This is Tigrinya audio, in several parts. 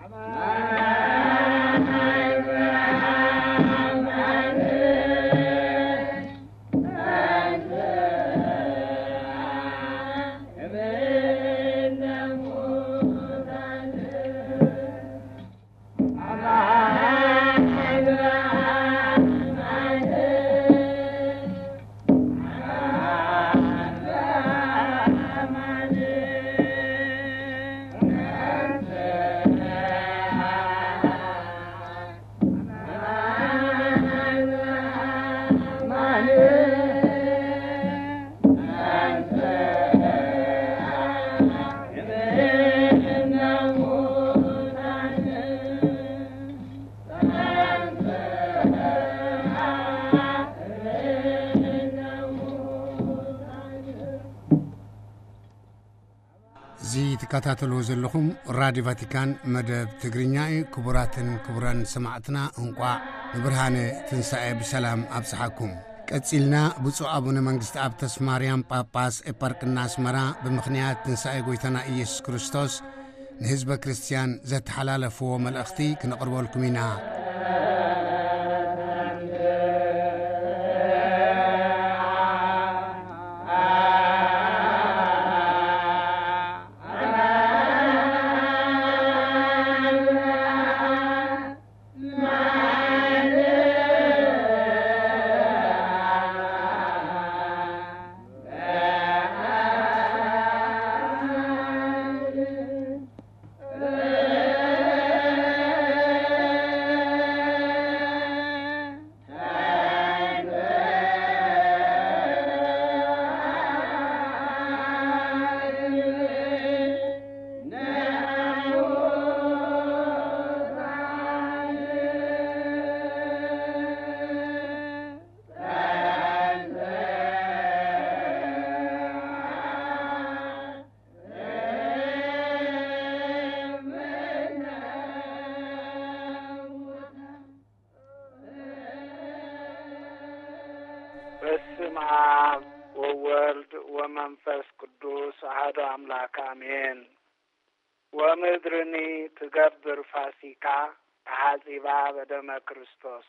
تكاتلو زلكم راديو فاتيكان مدب تجرينياي كبراتن كبران سمعتنا انقوا برهانه تنسائي بسلام ابصحكم قصيلنا بصو ابونا منغست اب تسماريام باباس اباركنا اسمرا بمخنيات تنسائي غويتنا ኢየሱስ ክርስቶስ ለሕዝበ ክርስቲያን ዘተሐላለፈው መልእክቲ ክንቀርበልኩም ኢና ومنفس قدوس أحد أملاك آمين ومدرني تقبر فاسيكا حاسبا بدم كريستوس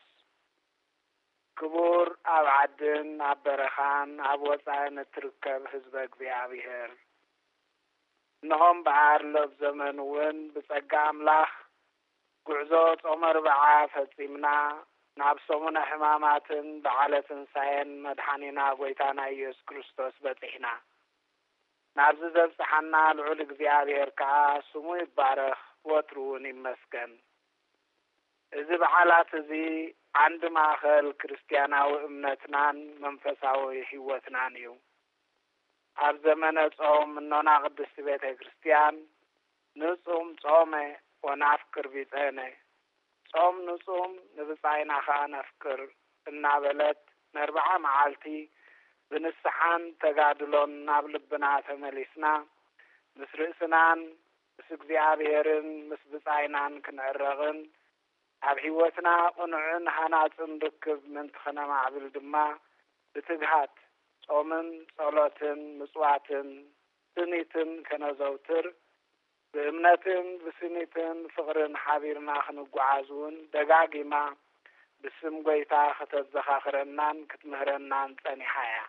كبور أو عدن عبرخان عبوصان تركب حزبك بيابيهر نهم بعار لب زمنون بسقا أملاخ قعزوت عمر بعافة سيمنا نابسومنا حماماتن بعالة ساين مدحانينا قويتانا إيوس كريستوس بطيحنا نابزز الصحنا العلق زيادير كا سمو يبارخ وترون مسكن إذا بعالات زي عند ماخل كريستيانا وإمنتنان منفساوي حيوتنانيو عب زمنة صوم منونا قدس بيت كريستيان نصوم صومي ونافكر بيتاني صوم نصوم نبصاينا خا نفكر النابلت نربعة معالتي بنسحان تقادلون نابلبنا تمليسنا مسرسنان مسكزيابيرن مسبصاينان كنعرغن عب حيوتنا قنعن حانات نركب من تخنا معبل دما بتقهات صومن صلاتن مصواتن سنيتن كنزوتر بأمنتن بسنيتن فقرن حبيرنا خنقعازون دقاقما بسم قويتا ختزخاخرنان كتمهرنان تاني حياة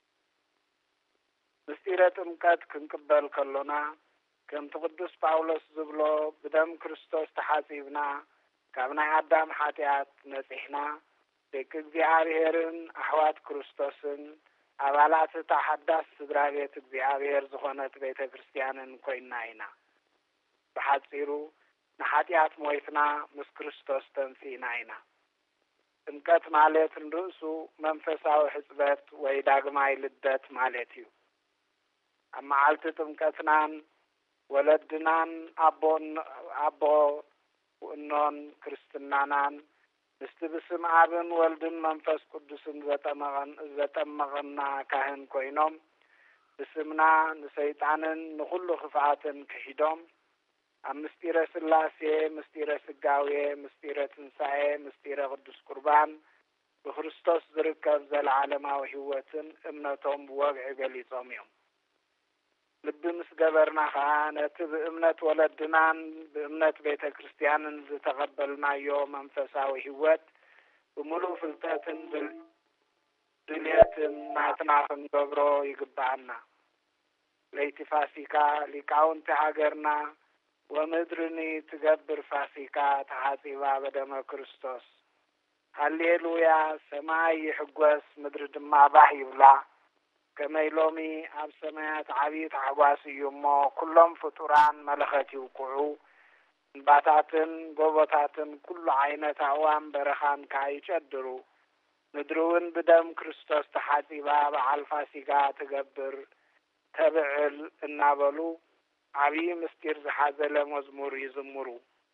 مستيرة امكات كنقبل كلنا كم تقدس باولوس زبلو بدم كريستوس تحاسيبنا كابنا عدام حاتيات نسيحنا ديك اكزيابيرن احوات كريستوسن أبالات تحدث سدراغيت اكزيابير زخونت بيت كريستيانن كويناينا بحاصيرو نحاتيات مويتنا مس كريستوس تنسيناينا امكات مالت ندوسو منفساو حسبت ወይ ዳግማይ ልደት ማለት እዩ اما عالت تمكتنان ولدنان ابو ونون كريستنانان مستبسم ابن ولدن منفس قدسن زتمغنا كاهن كوينوم بسمنا نسيطانن نخلو خفعاتن كهيدوم مستيرة سلاسية مستيرة سقاوية مستيرة تنساية مستيرة قدس قربان بخريستوس ذركب زل عالما وهوتن امنتهم بوقع قليصهم يوم ልብ ምስ ገበርና ከዓ ነቲ ብእምነት ወለድናን ብእምነት ቤተ ክርስቲያንን ዝተቐበልናዮ መንፈሳዊ ህይወት ብምሉእ ፍልጠትን ድልየትን ናትና ክንገብሮ ይግባአና። ለይቲ ፋሲካ ሊቃውንቲ ሃገርና ወምድርኒ ትገብር ፋሲካ ተሓፂባ በደመ ክርስቶስ ሃሌሉያ ሰማይ ይሕጐስ ምድሪ ድማ ባህ ይብላ ከመይ ሎሚ ኣብ ሰማያት ዓብዪ ታሕጓስ እዩ እሞ ኩሎም ፍጡራን መለኸት ይውቅዑ እንባታትን ጎቦታትን ኩሉ ዓይነት ኣእዋም በረኻን ከዓ ይጨድሩ ምድሪ እውን ብደም ክርስቶስ ተሓፂባ በዓል ፋሲካ ትገብር ተብዕል እናበሉ ዓብዪ ምስጢር ዝሓዘለ መዝሙር ይዝምሩ።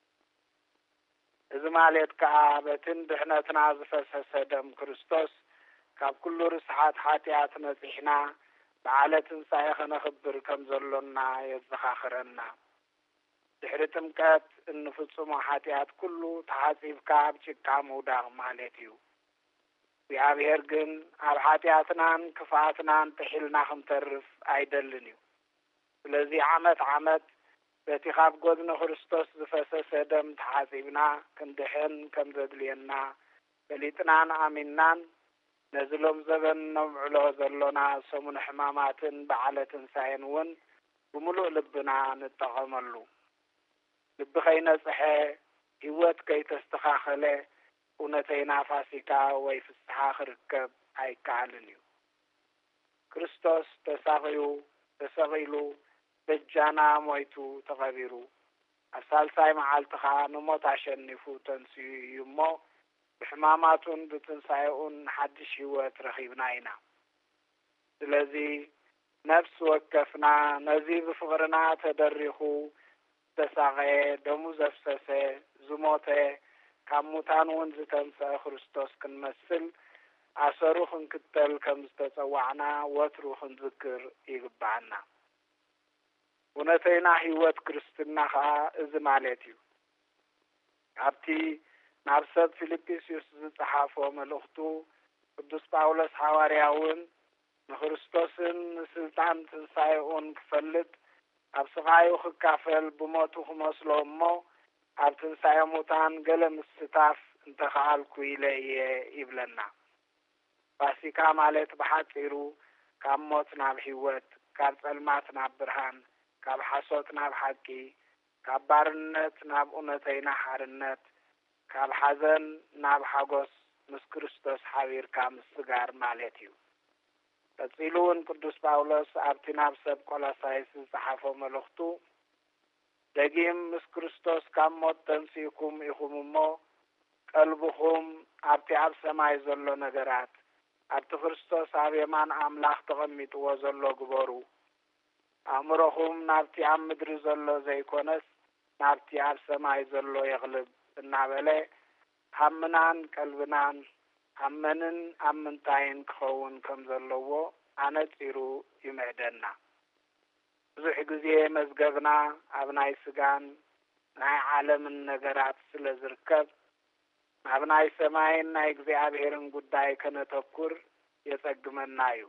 እዚ ማለት ከዓ በትን ድሕነትና ዝፈሰሰ ደም ክርስቶስ ካብ ኩሉ ርስሓት ሓጢኣት ነፂሕና በዓለ ትንሣኤ ኸነኽብር ከም ዘሎና የዘኻኽረና። ድሕሪ ጥምቀት እንፍጽሞ ሓጢኣት ኩሉ ተሓፂብካ ኣብ ጭቃ ምውዳቕ ማለት እዩ። እግዚአብሔር ግን ኣብ ሓጢኣትናን ክፍኣትናን ጥሒልና ክንተርፍ ኣይደልን እዩ። ስለዚ ዓመት በቲ ካብ ጎድኒ ክርስቶስ ዝፈሰሰ ደም ተሓፂብና ክንድሕን ከም ዘድልየና በሊጥናን ኣሚንናን ነዚ ሎም ዘበን ነምዕሎ ዘሎና ሰሙን ሕማማትን በዓለ ትንሣኤን እውን ብምሉእ ልብና ንጠቐመሉ። ልቢ ከይነጽሐ ህይወት ከይተስተኻኸለ እውነተይና ፋሲካ ወይ ፍስሓ ክርከብ ኣይከኣልን እዩ። ክርስቶስ ተሰቒሉ በጃና ሞይቱ ተቐቢሩ ኣብ ሳልሳይ መዓልቲ ከዓ ንሞት ኣሸኒፉ ተንስዩ እዩ እሞ ብሕማማቱን ብትንሣኤኡን ሓድሽ ህይወት ረኺብና ኢና። ስለዚ ነፍሲ ወከፍና ነዚ ብፍቕርና ተደሪኹ ዝተሳቐየ ደሙ ዘፍሰሰ ዝሞተ ካብ ሙታን እውን ዝተንስአ ክርስቶስ ክንመስል ኣሰሩ ክንክተል ከም ዝተጸዋዕና ወትሩ ክንዝክር ይግባአና። እውነተይና ህይወት ክርስትና ከዓ እዚ ማለት እዩ። ኣብቲ ናብ ሰብ ፊልጵስዩስ ዝጸሓፎ መልእኽቱ ቅዱስ ጳውሎስ ሓዋርያውን ንክርስቶስን ንስልጣን ትንሣኤኡን ክፈልጥ ኣብ ስቓዩ ክካፈል ብሞቱ ክመስሎ እሞ ኣብ ትንሣኤ ሙታን ገለ ምስታፍ እንተኸኣልኩ ኢለ እየ ይብለና። ፋሲካ ማለት ብሓፂሩ ካብ ሞት ናብ ህይወት፣ ካብ ጸልማት ናብ ብርሃን፣ ካብ ሓሶት ናብ ሓቂ፣ ካብ ባርነት ናብ እውነተይና ሓርነት፣ ካብ ሓዘን ናብ ሓጎስ ምስ ክርስቶስ ሓቢርካ ምስጋር ማለት እዩ። ቀፂሉ እውን ቅዱስ ጳውሎስ ኣብቲ ናብ ሰብ ቆላሳይስ ዝጸሓፎ መልእኽቱ ደጊም ምስ ክርስቶስ ካብ ሞት ተንሲእኩም ኢኹም እሞ ቀልብኹም ኣብቲ ኣብ ሰማይ ዘሎ ነገራት ኣብቲ ክርስቶስ ኣብ የማን ኣምላኽ ተቐሚጥዎ ዘሎ ግበሩ ኣእምሮኹም ናብቲ ኣብ ምድሪ ዘሎ ዘይኮነስ ናብቲ ኣብ ሰማይ ዘሎ የቕልብ እናበለ ሃምናን ቀልብናን ሃመንን ኣብ ምንታይን ክኸውን ከም ዘለዎ ኣነፂሩ ይምዕደና። ብዙሕ ግዜ መዝገብና ኣብ ናይ ስጋን ናይ ዓለምን ነገራት ስለ ዝርከብ ናብ ናይ ሰማይን ናይ እግዚኣብሔርን ጉዳይ ከነተኩር የጸግመና እዩ።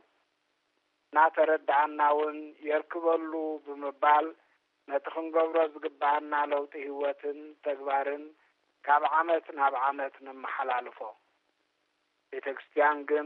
እናተረዳእና እውን የርክበሉ ብምባል ነቲ ክንገብሮ ዝግባአና ለውጢ ህይወትን ተግባርን ካብ ዓመት ናብ ዓመት ንመሓላልፎ። ቤተ ክርስቲያን ግን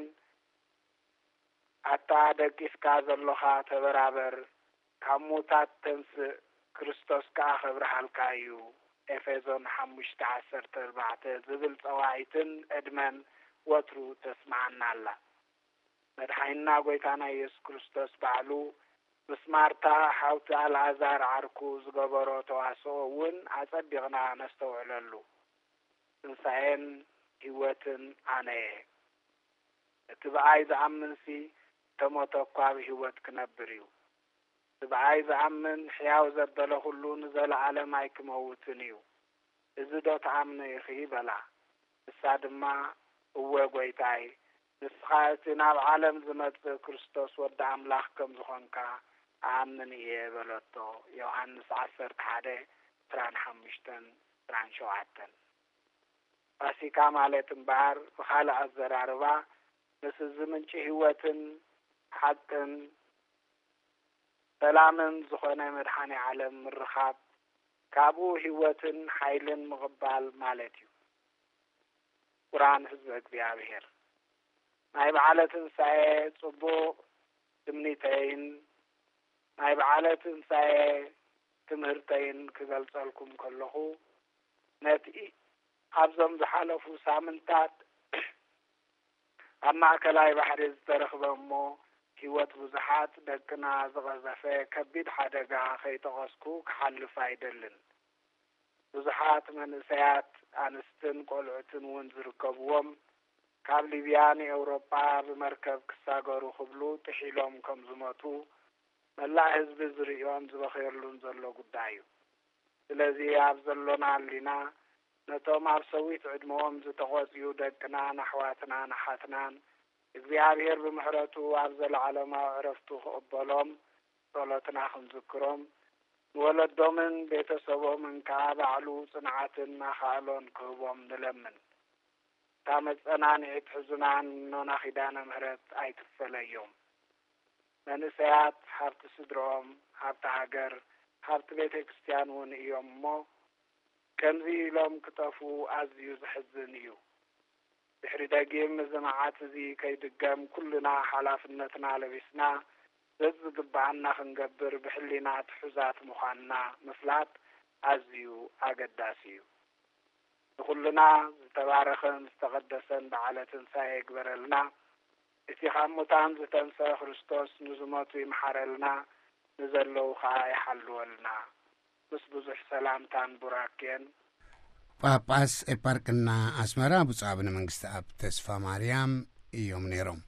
ኣታ ደቂስካ ዘለኻ ተበራበር ካብ ሙታት ተንስእ ክርስቶስ ከዓ ኸብርሃልካ እዩ ኤፌሶን 5:14 ዝብል ጸዋዒትን ዕድመን ወትሩ ተስማዓና ኣላ። መድሓይና ጐይታና ኢየሱስ ክርስቶስ ባዕሉ ምስ ማርታ ሓውቲ ኣልዓዛር ዓርኩ ዝገበሮ ተዋስኦ እውን ኣጸቢቕና ነስተውዕለሉ። ትንሣኤን ህይወትን ኣነ እየ። እቲ ብኣይ ዝኣምንሲ ተሞተ እኳ ብህይወት ክነብር እዩ። እቲ ብኣይ ዝኣምን ሕያው ዘበለ ኩሉ ንዘለዓለም ኣይክመውትን እዩ። እዚ ዶ ተኣምነ ኢኺ በላ። ንሳ ድማ እወ ጐይታይ ንስኻ እቲ ናብ ዓለም ዝመጽእ ክርስቶስ ወዲ ኣምላኽ ከም ዝኾንካ ኣኣምን እየ በለቶ። ዮሐንስ 11:25-27 ፋሲካ ማለት እምበኣር ብኻልእ ኣዘራርባ ምስ ዝምንጪ ህይወትን ሓቅን ሰላምን ዝኾነ መድኃኔ ዓለም ምርኻብ ካብኡ ህይወትን ሓይልን ምቕባል ማለት እዩ። ቁርኣን ህዝቢ እግዚአብሔር ናይ በዓለ ትንሣኤ ጽቡቕ ትምኒተይን ናይ በዓለ ትንሣኤ ትምህርተይን ክገልጸልኩም ከለኹ ነቲ ኣብዞም ዝሓለፉ ሳምንታት ኣብ ማእከላይ ባሕሪ ዝተረኽበ እሞ ህይወት ብዙሓት ደቅና ዝቐዘፈ ከቢድ ሓደጋ ከይጠቐስኩ ክሓልፍ ኣይደልን። ብዙሓት መንእሰያት ኣንስትን ቆልዑትን እውን ዝርከብዎም ካብ ሊብያ ንኤውሮጳ ብመርከብ ክሳገሩ ክብሉ ጥሒሎም ከም ዝመቱ መላእ ህዝቢ ዝርእዮን ዝበኽየሉን ዘሎ ጉዳይ እዩ። ስለዚ ኣብ ዘሎና ኣሊና ነቶም ኣብ ሰዊት ዕድሞኦም ዝተቖጽዩ ደቅና ናሕዋትና ናሓትናን እግዚአብሔር ብምሕረቱ ኣብ ዘለዓለማዊ ዕረፍቱ ክቕበሎም ጸሎትና ክንዝክሮም ንወለዶምን ቤተሰቦምን ከዓ ባዕሉ ጽንዓትን ኣኻእሎን ክህቦም ንለምን። እታ መጸናንዒት ሕዙናን ኖና ኺዳነ ምሕረት ኣይትፈለዮም። መንእሰያት ሃብቲ ስድሮኦም ሃብቲ ሃገር ሃብቲ ቤተ ክርስቲያን እውን እዮም እሞ ከምዚ ኢሎም ክጠፉ ኣዝዩ ዝሕዝን እዩ። ድሕሪ ደጊም እዚ መዓት እዚ ከይድገም ኩልና ሓላፍነትና ለቢስና ዘዝግባአና ክንገብር ብሕሊና ትሑዛት ምዃንና ምፍላጥ ኣዝዩ ኣገዳሲ እዩ። ንኩልና ዝተባረኸን ዝተቐደሰን በዓለ ትንሣኤ ይግበረልና። እቲ ካብ ሙታን ዝተንሥአ ክርስቶስ ንዝሞቱ ይመሓረልና፣ ንዘለዉ ከዓ ይሓልወልና። ምስ ብዙሕ ሰላምታን ቡራኬን ጳጳስ ኤፓርክና ኣስመራ ብፁዕ አቡነ መንግስቲ አብ ተስፋ ማርያም እዮም ነይሮም።